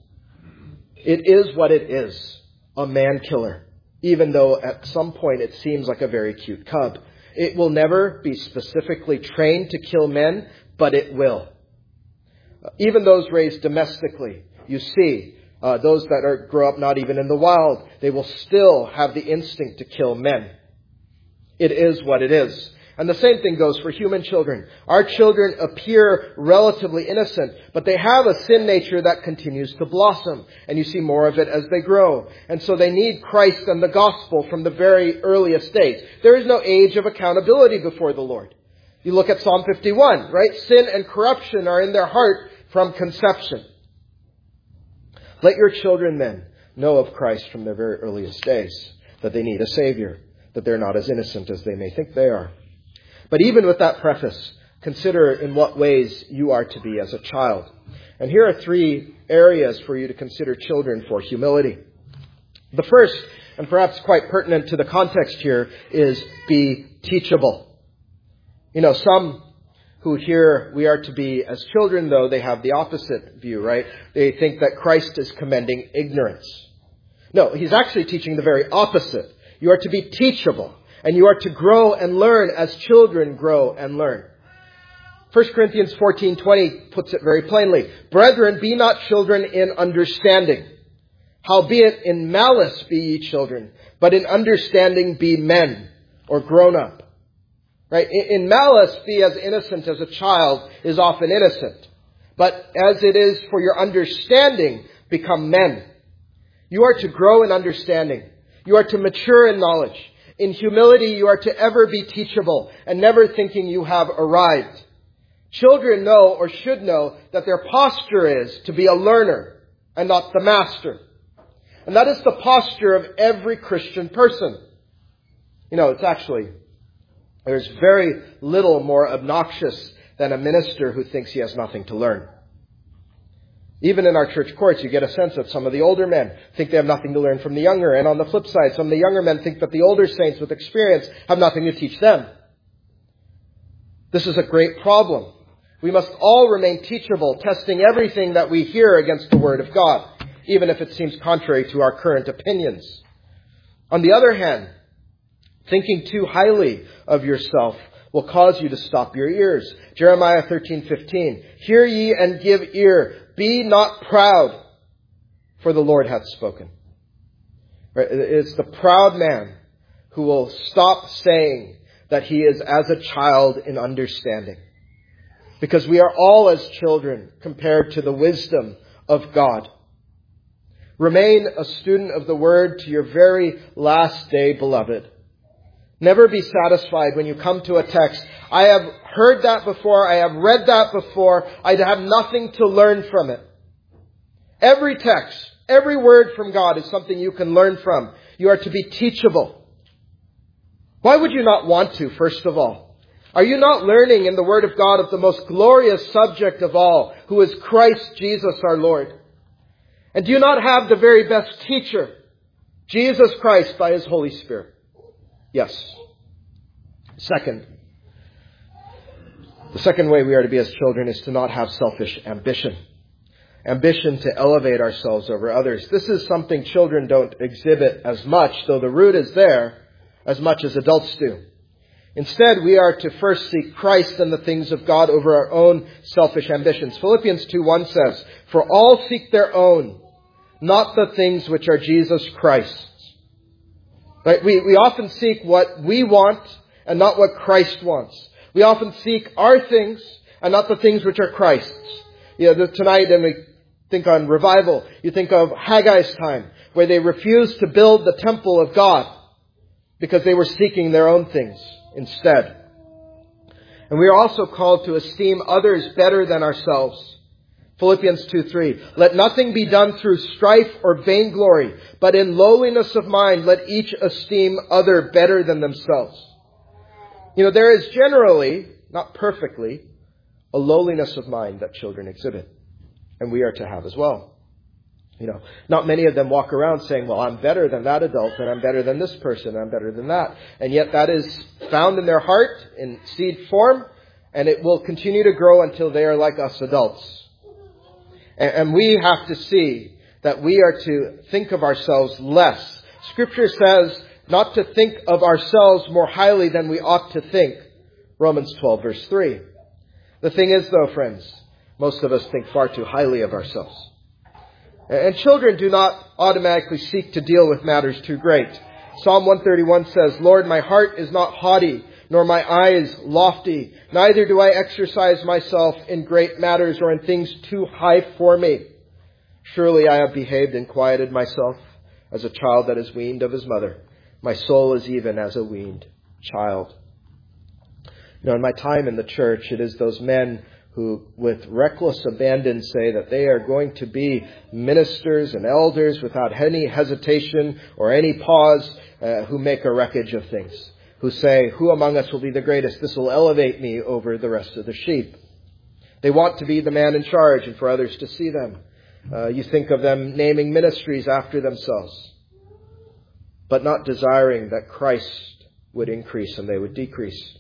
It is what it is, a man killer, even though at some point it seems like a very cute cub. It will never be specifically trained to kill men, but it will. Even those raised domestically, you see, those that grow up not even in the wild, they will still have the instinct to kill men. It is what it is. And the same thing goes for human children. Our children appear relatively innocent, but they have a sin nature that continues to blossom. And you see more of it as they grow. And so they need Christ and the gospel from the very earliest days. There is no age of accountability before the Lord. You look at Psalm 51, right? Sin and corruption are in their heart from conception. Let your children then know of Christ from their very earliest days, that they need a Savior, that they're not as innocent as they may think they are. But even with that preface, consider in what ways you are to be as a child. And here are 3 areas for you to consider children for humility. The first, and perhaps quite pertinent to the context here, is be teachable. You know, some who hear we are to be as children, though, they have the opposite view, right? They think that Christ is commending ignorance. No, he's actually teaching the very opposite. You are to be teachable, and you are to grow and learn as children grow and learn. 1 Corinthians 14:20 puts it very plainly. Brethren, be not children in understanding. Howbeit in malice be ye children, but in understanding be men, or grown up. Right? In malice, be as innocent as a child is often innocent. But as it is for your understanding, become men. You are to grow in understanding. You are to mature in knowledge. In humility, you are to ever be teachable and never thinking you have arrived. Children know or should know that their posture is to be a learner and not the master. And that is the posture of every Christian person. You know, there's very little more obnoxious than a minister who thinks he has nothing to learn. Even in our church courts, you get a sense that some of the older men think they have nothing to learn from the younger. And on the flip side, some of the younger men think that the older saints with experience have nothing to teach them. This is a great problem. We must all remain teachable, testing everything that we hear against the Word of God, even if it seems contrary to our current opinions. On the other hand, thinking too highly of yourself will cause you to stop your ears. Jeremiah 13:15. Hear ye and give ear. Be not proud, for the Lord hath spoken. Right? It's the proud man who will stop saying that he is as a child in understanding. Because we are all as children compared to the wisdom of God. Remain a student of the Word to your very last day, beloved. Never be satisfied when you come to a text. I have heard that before. I have read that before. I have nothing to learn from it. Every text, every word from God is something you can learn from. You are to be teachable. Why would you not want to, first of all? Are you not learning in the Word of God of the most glorious subject of all, who is Christ Jesus our Lord? And do you not have the very best teacher, Jesus Christ, by His Holy Spirit? Yes. Second, the second way we are to be as children is to not have selfish ambition. Ambition to elevate ourselves over others. This is something children don't exhibit as much, though the root is there, as much as adults do. Instead, we are to first seek Christ and the things of God over our own selfish ambitions. Philippians 2:1 says, "For all seek their own, not the things which are Jesus Christ's." Right? We often seek what we want and not what Christ wants. We often seek our things and not the things which are Christ's. Tonight, when we think on revival, you think of Haggai's time, where they refused to build the temple of God because they were seeking their own things instead. And we are also called to esteem others better than ourselves. Philippians 2:3, "Let nothing be done through strife or vainglory, but in lowliness of mind let each esteem other better than themselves." There is generally, not perfectly, a lowliness of mind that children exhibit. And we are to have as well. Not many of them walk around saying, "Well, I'm better than that adult, and I'm better than this person, and I'm better than that." And yet that is found in their heart in seed form, and it will continue to grow until they are like us adults. And we have to see that we are to think of ourselves less. Scripture says not to think of ourselves more highly than we ought to think. Romans 12, verse 3. The thing is, though, friends, most of us think far too highly of ourselves. And children do not automatically seek to deal with matters too great. Psalm 131 says, "Lord, my heart is not haughty, nor my eyes lofty. Neither do I exercise myself in great matters or in things too high for me. Surely I have behaved and quieted myself as a child that is weaned of his mother. My soul is even as a weaned child." In my time in the church, it is those men who, with reckless abandon, say that they are going to be ministers and elders without any hesitation or any pause, who make a wreckage of things. Who say, "Who among us will be the greatest? This will elevate me over the rest of the sheep." They want to be the man in charge and for others to see them. You think of them naming ministries after themselves, but not desiring that Christ would increase and they would decrease.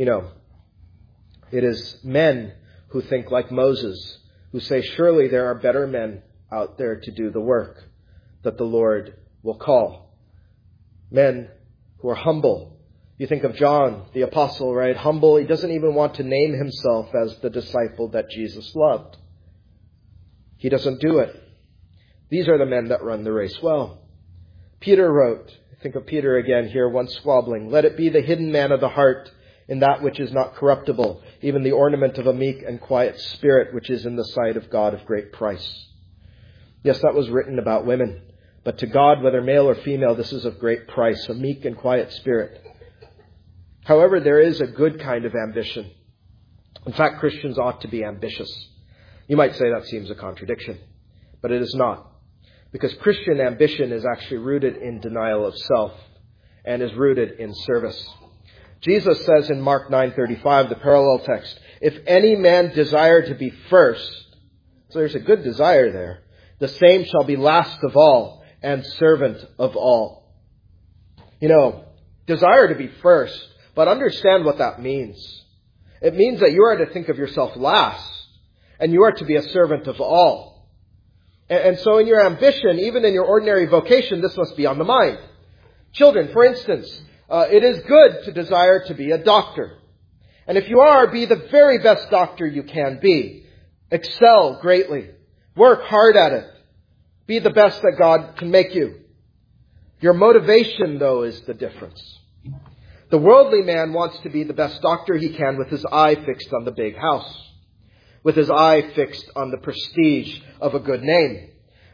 It is men who think like Moses, who say, "Surely there are better men out there to do the work that the Lord will call." Men who are humble. You think of John, the apostle, right? Humble. He doesn't even want to name himself as the disciple that Jesus loved. He doesn't do it. These are the men that run the race well. Peter wrote, think of Peter again here, once squabbling, "Let it be the hidden man of the heart in that which is not corruptible, even the ornament of a meek and quiet spirit, which is in the sight of God of great price." Yes, that was written about women. But to God, whether male or female, this is of great price, a meek and quiet spirit. However, there is a good kind of ambition. In fact, Christians ought to be ambitious. You might say that seems a contradiction, but it is not. Because Christian ambition is actually rooted in denial of self and is rooted in service. Jesus says in Mark 9:35, the parallel text, "If any man desire to be first," so there's a good desire there, "the same shall be last of all and servant of all." Desire to be first, but understand what that means. It means that you are to think of yourself last, and you are to be a servant of all. And so in your ambition, even in your ordinary vocation, this must be on the mind. Children, for instance, it is good to desire to be a doctor. And if you are, be the very best doctor you can be. Excel greatly. Work hard at it. Be the best that God can make you. Your motivation, though, is the difference. The worldly man wants to be the best doctor he can with his eye fixed on the big house, with his eye fixed on the prestige of a good name.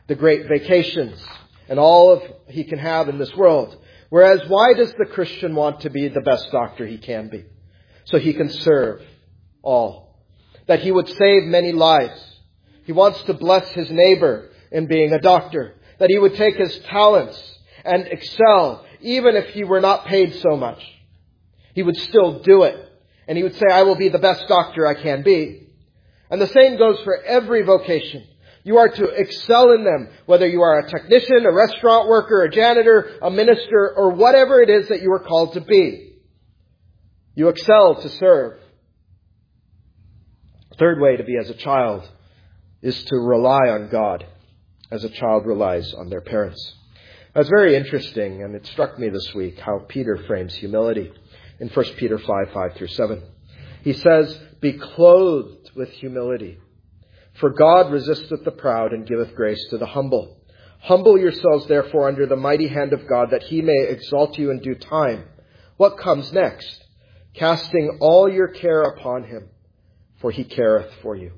the great vacations, and all of he can have in this world. Whereas why does the Christian want to be the best doctor he can be? So he can serve all. That he would save many lives. He wants to bless his neighbor in being a doctor. That he would take his talents and excel, even if he were not paid so much. He would still do it. And he would say, I will be the best doctor I can be. And the same goes for every vocation. You are to excel in them, whether you are a technician, a restaurant worker, a janitor, a minister, or whatever it is that you are called to be. You excel to serve. The third way to be as a child is to rely on God as a child relies on their parents. That's very interesting, and it struck me this week how Peter frames humility in 1 Peter 5:5-7. He says, be clothed with humility. For God resisteth the proud and giveth grace to the humble. Humble yourselves therefore under the mighty hand of God, that he may exalt you in due time. What comes next? Casting all your care upon him, for he careth for you.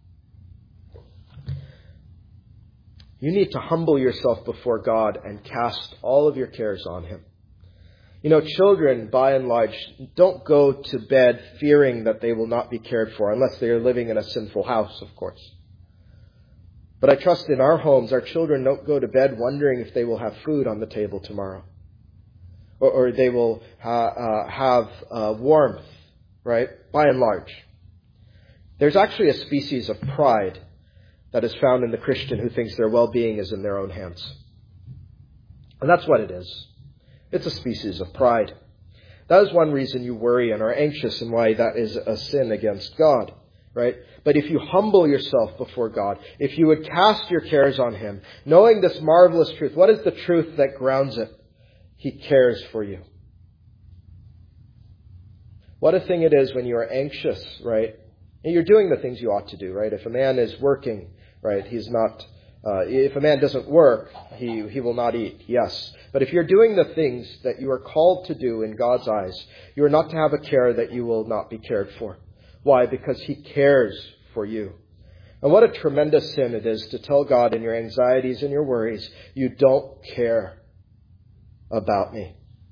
You need to humble yourself before God and cast all of your cares on him. You know, children, by and large, don't go to bed fearing that they will not be cared for, unless they are living in a sinful house, of course. But I trust in our homes, our children don't go to bed wondering if they will have food on the table tomorrow. Or they will have warmth, right? By and large. There's actually a species of pride that is found in the Christian who thinks their well-being is in their own hands. And that's what it is. It's a species of pride. That is one reason you worry and are anxious, and why that is a sin against God, right? But if you humble yourself before God, if you would cast your cares on him, knowing this marvelous truth, what is the truth that grounds it? He cares for you. What a thing it is when you are anxious, right? And you're doing the things you ought to do, right? If a man is working, right, he's not... if a man doesn't work, he will not eat, yes. But if you're doing the things that you are called to do in God's eyes, you are not to have a care that you will not be cared for. Why? Because he cares for you. And what a tremendous sin it is to tell God in your anxieties and your worries, you don't care about me.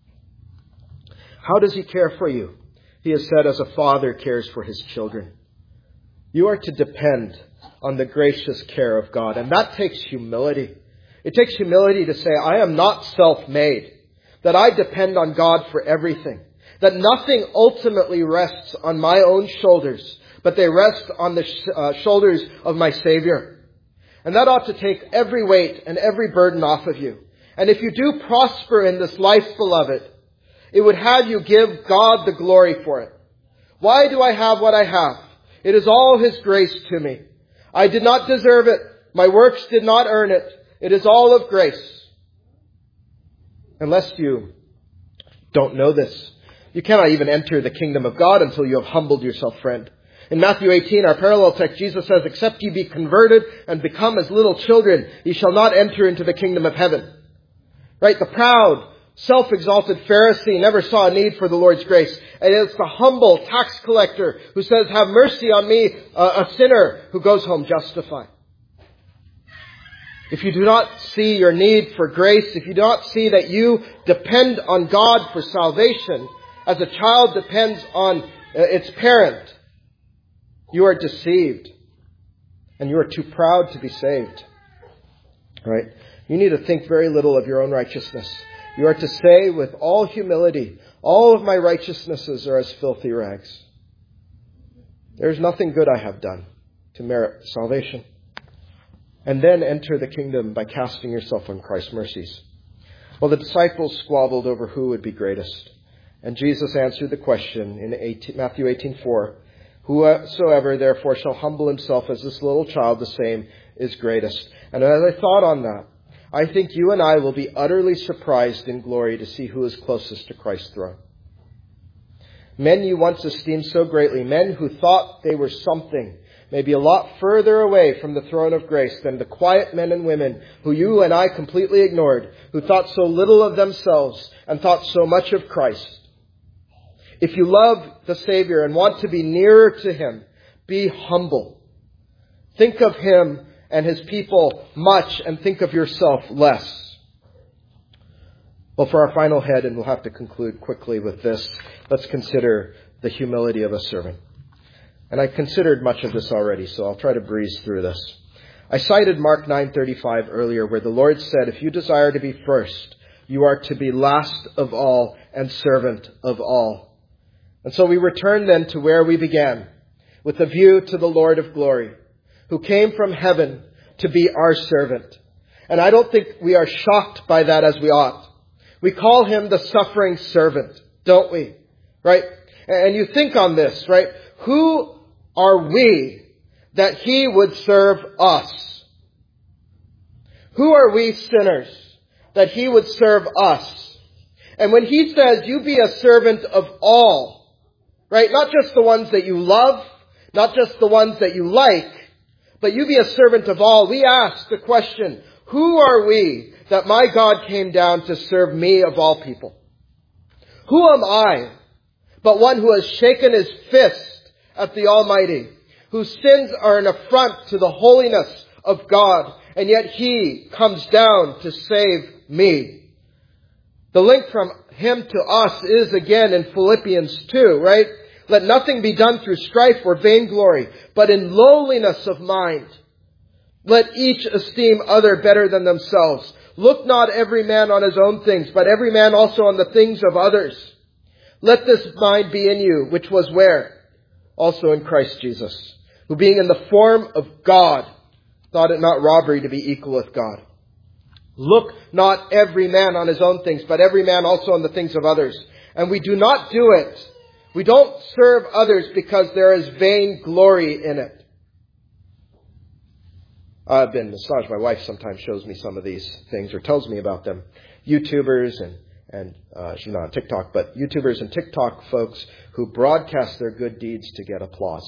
How does he care for you? He has said, as a father cares for his children. You are to depend on the gracious care of God. And that takes humility. It takes humility to say, I am not self-made. That I depend on God for everything. That nothing ultimately rests on my own shoulders, but they rest on the shoulders of my Savior. And that ought to take every weight and every burden off of you. And if you do prosper in this life, beloved, it would have you give God the glory for it. Why do I have what I have? It is all his grace to me. I did not deserve it. My works did not earn it. It is all of grace. Unless you don't know this, you cannot even enter the kingdom of God until you have humbled yourself, friend. In Matthew 18, our parallel text, Jesus says, except ye be converted and become as little children, ye shall not enter into the kingdom of heaven. Right? The proud, self-exalted Pharisee never saw a need for the Lord's grace. And it's the humble tax collector who says, have mercy on me, a sinner, who goes home justified. If you do not see your need for grace, if you do not see that you depend on God for salvation, as a child depends on its parent, you are deceived. And you are too proud to be saved. Right? You need to think very little of your own righteousness. You are to say with all humility, all of my righteousnesses are as filthy rags. There is nothing good I have done to merit salvation. And then enter the kingdom by casting yourself on Christ's mercies. Well, the disciples squabbled over who would be greatest. And Jesus answered the question in Matthew 18:4. Whosoever therefore shall humble himself as this little child, the same is greatest. And as I thought on that, I think you and I will be utterly surprised in glory to see who is closest to Christ's throne. Men you once esteemed so greatly, men who thought they were something, may be a lot further away from the throne of grace than the quiet men and women who you and I completely ignored, who thought so little of themselves and thought so much of Christ. If you love the Savior and want to be nearer to him, be humble. Think of him and His people much and think of yourself less? Well, for our final head, and we'll have to conclude quickly with this, let's consider the humility of a servant. And I considered much of this already, so I'll try to breeze through this. I cited Mark 9:35 earlier, where the Lord said, if you desire to be first, you are to be last of all and servant of all. And so we return then to where we began, with a view to the Lord of glory, who came from heaven to be our servant. And I don't think we are shocked by that as we ought. We call Him the suffering servant, don't we? Right? And you think on this, right? Who are we that He would serve us? Who are we sinners that He would serve us? And when He says, you be a servant of all, right? Not just the ones that you love, not just the ones that you like, but you be a servant of all. We ask the question, who are we that my God came down to serve me of all people? Who am I but one who has shaken his fist at the Almighty, whose sins are an affront to the holiness of God, and yet He comes down to save me? The link from Him to us is again in Philippians 2, right? Let nothing be done through strife or vainglory, but in lowliness of mind. Let each esteem other better than themselves. Look not every man on his own things, but every man also on the things of others. Let this mind be in you, which was where? Also in Christ Jesus, who being in the form of God, thought it not robbery to be equal with God. Look not every man on his own things, but every man also on the things of others. And we do not do it. We don't serve others because there is vain glory in it. I've been massaged. My wife sometimes shows me some of these things or tells me about them. YouTubers and she's not on TikTok, but YouTubers and TikTok folks who broadcast their good deeds to get applause.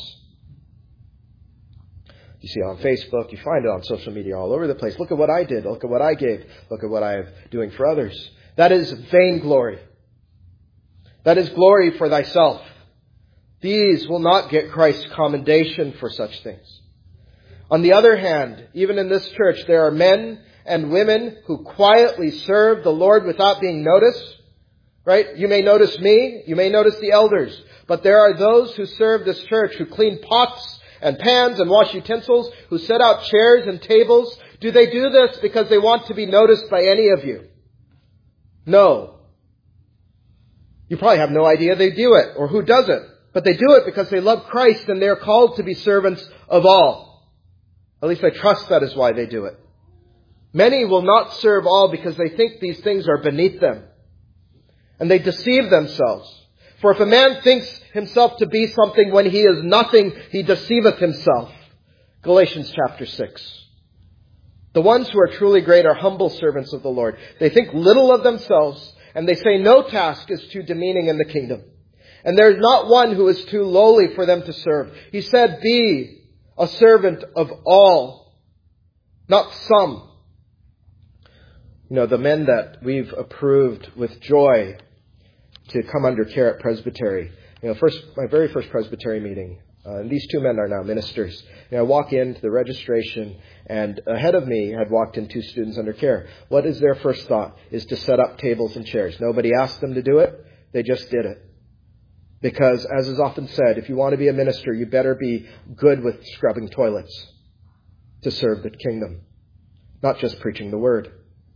You see it on Facebook. You find it on social media all over the place. Look at what I did. Look at what I gave. Look at what I am doing for others. That is vainglory. That is glory for thyself. These will not get Christ's commendation for such things. On the other hand, even in this church, there are men and women who quietly serve the Lord without being noticed. Right? You may notice me. You may notice the elders. But there are those who serve this church who clean pots and pans and wash utensils, who set out chairs and tables. Do they do this because they want to be noticed by any of you? No. You probably have no idea they do it or who does it. But they do it because they love Christ and they're called to be servants of all. At least I trust that is why they do it. Many will not serve all because they think these things are beneath them. And they deceive themselves. For if a man thinks himself to be something when he is nothing, he deceiveth himself. Galatians chapter 6. The ones who are truly great are humble servants of the Lord. They think little of themselves, and they say no task is too demeaning in the kingdom. And there is not one who is too lowly for them to serve. He said, be a servant of all, not some. You know, the men that we've approved with joy to come under care at Presbytery. You know, my very first Presbytery meeting, and these two men are now ministers. You know, I walk into the registration, and ahead of me had walked in two students under care. What is their first thought? Is to set up tables and chairs. Nobody asked them to do it. They just did it. Because, as is often said, if you want to be a minister, you better be good with scrubbing toilets to serve the kingdom, not just preaching the word.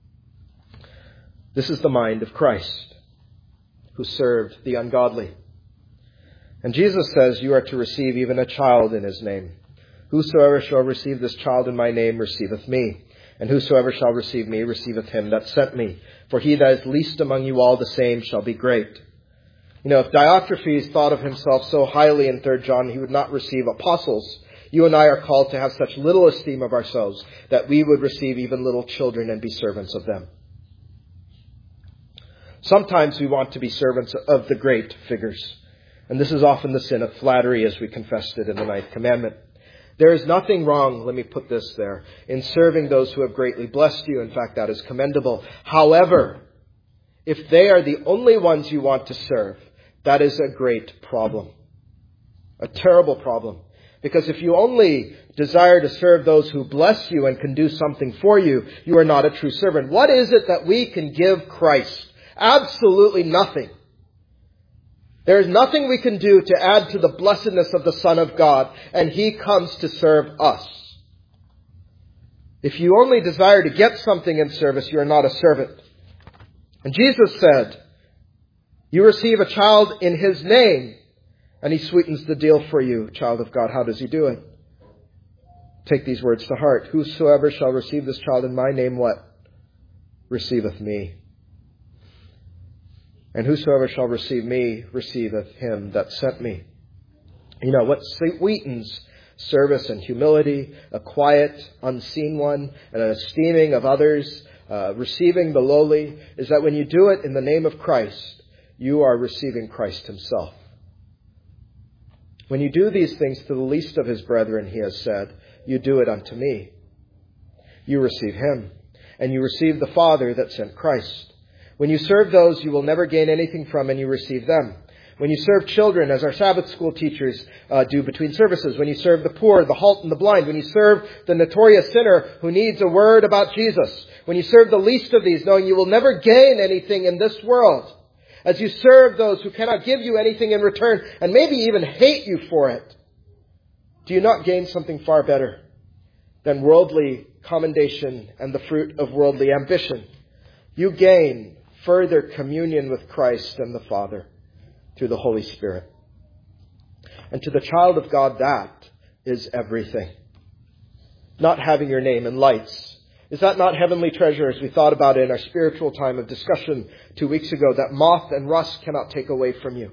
This is the mind of Christ, who served the ungodly. And Jesus says, you are to receive even a child in His name. Whosoever shall receive this child in my name receiveth me. And whosoever shall receive me receiveth him that sent me. For he that is least among you all, the same shall be great. You know, if Diotrephes thought of himself so highly in 3 John, he would not receive apostles. You and I are called to have such little esteem of ourselves that we would receive even little children and be servants of them. Sometimes we want to be servants of the great figures. And this is often the sin of flattery, as we confessed it in the 9th commandment. There is nothing wrong, let me put this there, in serving those who have greatly blessed you. In fact, that is commendable. However, if they are the only ones you want to serve, that is a great problem. A terrible problem. Because if you only desire to serve those who bless you and can do something for you, you are not a true servant. What is it that we can give Christ? Absolutely nothing. There is nothing we can do to add to the blessedness of the Son of God, and He comes to serve us. If you only desire to get something in service, you are not a servant. And Jesus said, you receive a child in His name, and He sweetens the deal for you, child of God. How does He do it? Take these words to heart. Whosoever shall receive this child in my name, what? Receiveth me. And whosoever shall receive me, receiveth Him that sent me. You know, what sweetens service and humility, a quiet, unseen one, and an esteeming of others, receiving the lowly, is that when you do it in the name of Christ, you are receiving Christ Himself. When you do these things to the least of His brethren, He has said, you do it unto me. You receive Him, and you receive the Father that sent Christ. When you serve those you will never gain anything from, and you receive them. When you serve children, as our Sabbath school teachers do between services. When you serve the poor, the halt, and the blind. When you serve the notorious sinner who needs a word about Jesus. When you serve the least of these, knowing you will never gain anything in this world. As you serve those who cannot give you anything in return, and maybe even hate you for it. Do you not gain something far better than worldly commendation and the fruit of worldly ambition? You gain further communion with Christ and the Father through the Holy Spirit. And to the child of God, that is everything. Not having your name in lights. Is that not heavenly treasure, as we thought about it in our spiritual time of discussion 2 weeks ago, that moth and rust cannot take away from you?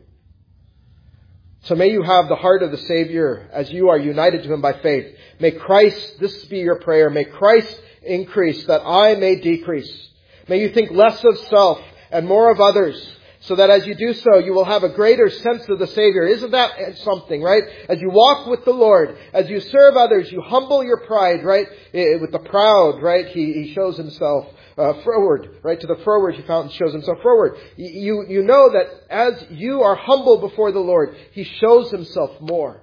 So may you have the heart of the Savior as you are united to Him by faith. May Christ, this be your prayer, may Christ increase that I may decrease. May you think less of self and more of others, so that as you do so, you will have a greater sense of the Savior. Isn't that something, right? As you walk with the Lord, as you serve others, you humble your pride, right? With the proud, right? He shows Himself forward, right? To the froward, He shows Himself forward. You know that as you are humble before the Lord, He shows Himself more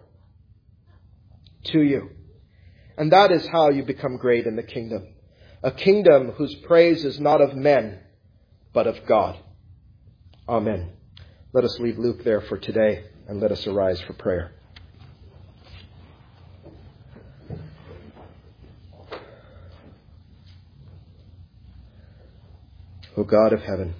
to you. And that is how you become great in the kingdom. A kingdom whose praise is not of men, but of God. Amen. Let us leave Luke there for today, and let us arise for prayer. O God of heaven,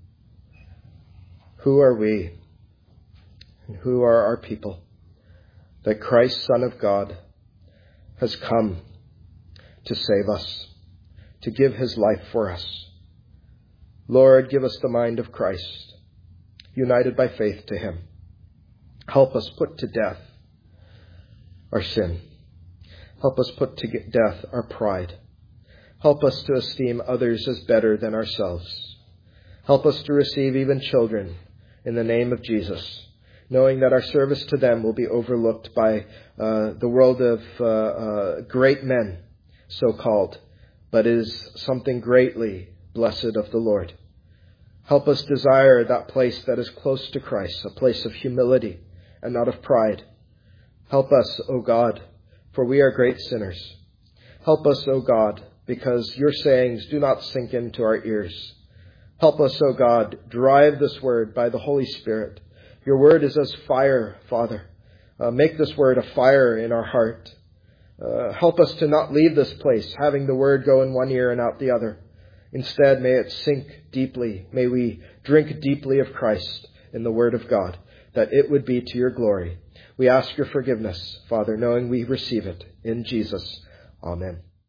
who are we, and who are our people, that Christ, Son of God, has come to save us, to give His life for us. Lord, give us the mind of Christ, united by faith to Him. Help us put to death our sin. Help us put to death our pride. Help us to esteem others as better than ourselves. Help us to receive even children in the name of Jesus, knowing that our service to them will be overlooked by the world of great men, so-called, but is something greatly blessed of the Lord. Help us desire that place that is close to Christ, a place of humility and not of pride. Help us, O God, for we are great sinners. Help us, O God, because your sayings do not sink into our ears. Help us, O God, drive this word by the Holy Spirit. Your word is as fire, Father. Make this word a fire in our heart. Help us to not leave this place having the word go in one ear and out the other. Instead, may it sink deeply. May we drink deeply of Christ in the word of God, that it would be to your glory. We ask your forgiveness, Father, knowing we receive it in Jesus. Amen.